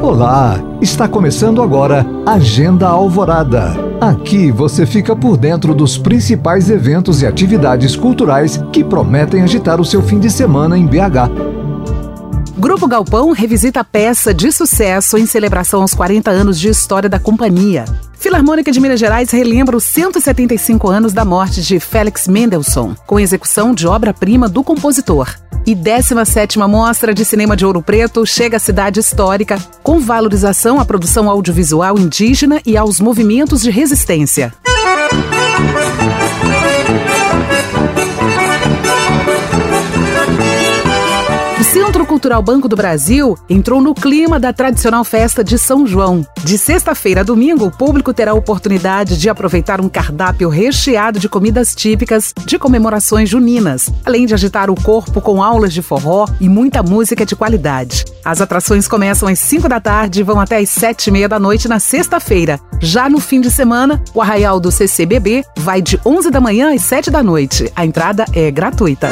Olá, está começando agora Agenda Alvorada. Aqui você fica por dentro dos principais eventos e atividades culturais que prometem agitar o seu fim de semana em BH. Grupo Galpão revisita a peça de sucesso em celebração aos 40 anos de história da companhia. Filarmônica de Minas Gerais relembra os 175 anos da morte de Felix Mendelssohn, com execução de obra-prima do compositor. E 17ª Mostra de Cinema de Ouro Preto chega à cidade histórica, com valorização à produção audiovisual indígena e aos movimentos de resistência. O Centro Cultural Banco do Brasil entrou no clima da tradicional festa de São João. De sexta-feira a domingo, o público terá a oportunidade de aproveitar um cardápio recheado de comidas típicas de comemorações juninas, além de agitar o corpo com aulas de forró e muita música de qualidade. As atrações começam às 5 da tarde e vão até às 7h30 da noite na sexta-feira. Já no fim de semana, o arraial do CCBB vai de 11 da manhã às 7 da noite. A entrada é gratuita.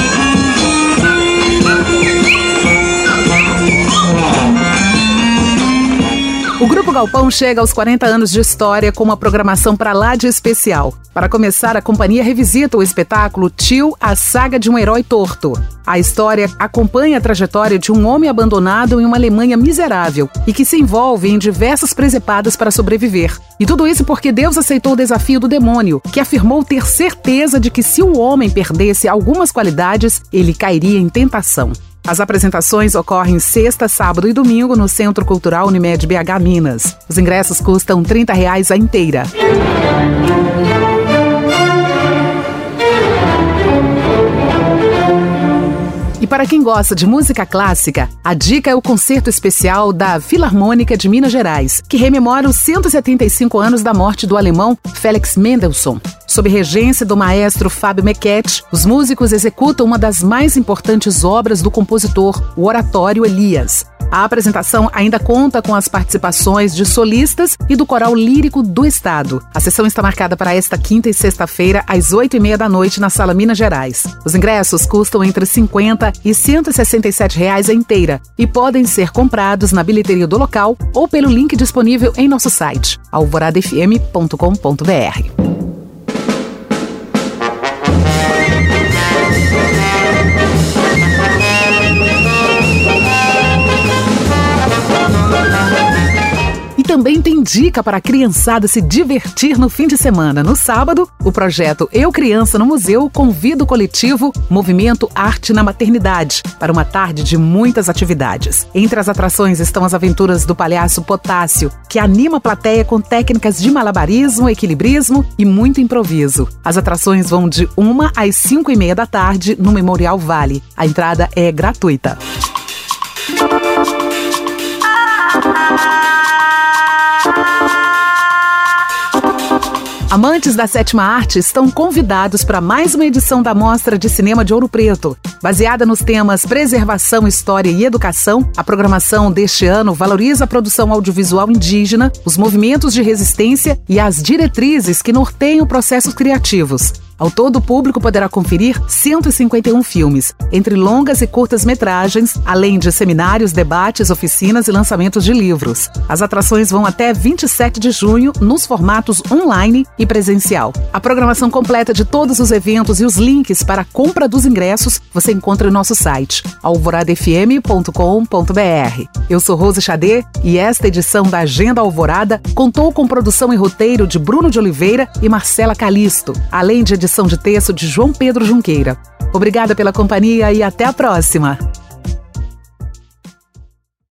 O Grupo Galpão chega aos 40 anos de história com uma programação para lá de especial. Para começar, a companhia revisita o espetáculo Tio, a Saga de um Herói Torto. A história acompanha a trajetória de um homem abandonado em uma Alemanha miserável e que se envolve em diversas presepadas para sobreviver. E tudo isso porque Deus aceitou o desafio do demônio, que afirmou ter certeza de que se o homem perdesse algumas qualidades, ele cairia em tentação. As apresentações ocorrem sexta, sábado e domingo no Centro Cultural Unimed BH Minas. Os ingressos custam R$30 a inteira. E para quem gosta de música clássica, a dica é o concerto especial da Filarmônica de Minas Gerais, que rememora os 175 anos da morte do alemão Felix Mendelssohn. Sob regência do maestro Fábio Mequete, os músicos executam uma das mais importantes obras do compositor, o Oratório Elias. A apresentação ainda conta com as participações de solistas e do Coral Lírico do Estado. A sessão está marcada para esta quinta e sexta-feira, às 8h30 da noite, na Sala Minas Gerais. Os ingressos custam entre R$50 e R$167 a inteira e podem ser comprados na bilheteria do local ou pelo link disponível em nosso site, alvoradafm.com.br. Também tem dica para a criançada se divertir no fim de semana. No sábado, o projeto Eu Criança no Museu convida o coletivo Movimento Arte na Maternidade para uma tarde de muitas atividades. Entre as atrações estão as aventuras do palhaço Potássio, que anima a plateia com técnicas de malabarismo, equilibrismo e muito improviso. As atrações vão de 1 às 5h30 da tarde no Memorial Vale. A entrada é gratuita. Amantes da sétima arte estão convidados para mais uma edição da Mostra de Cinema de Ouro Preto. Baseada nos temas preservação, história e educação, a programação deste ano valoriza a produção audiovisual indígena, os movimentos de resistência e as diretrizes que norteiam processos criativos. Ao todo, o público poderá conferir 151 filmes, entre longas e curtas metragens, além de seminários, debates, oficinas e lançamentos de livros. As atrações vão até 27 de junho nos formatos online e presencial. A programação completa de todos os eventos e os links para a compra dos ingressos você encontra no nosso site, alvoradafm.com.br. Eu sou Rose Xadê e esta edição da Agenda Alvorada contou com produção e roteiro de Bruno de Oliveira e Marcela Calisto, além de edição de texto de João Pedro Junqueira. Obrigada pela companhia e até a próxima!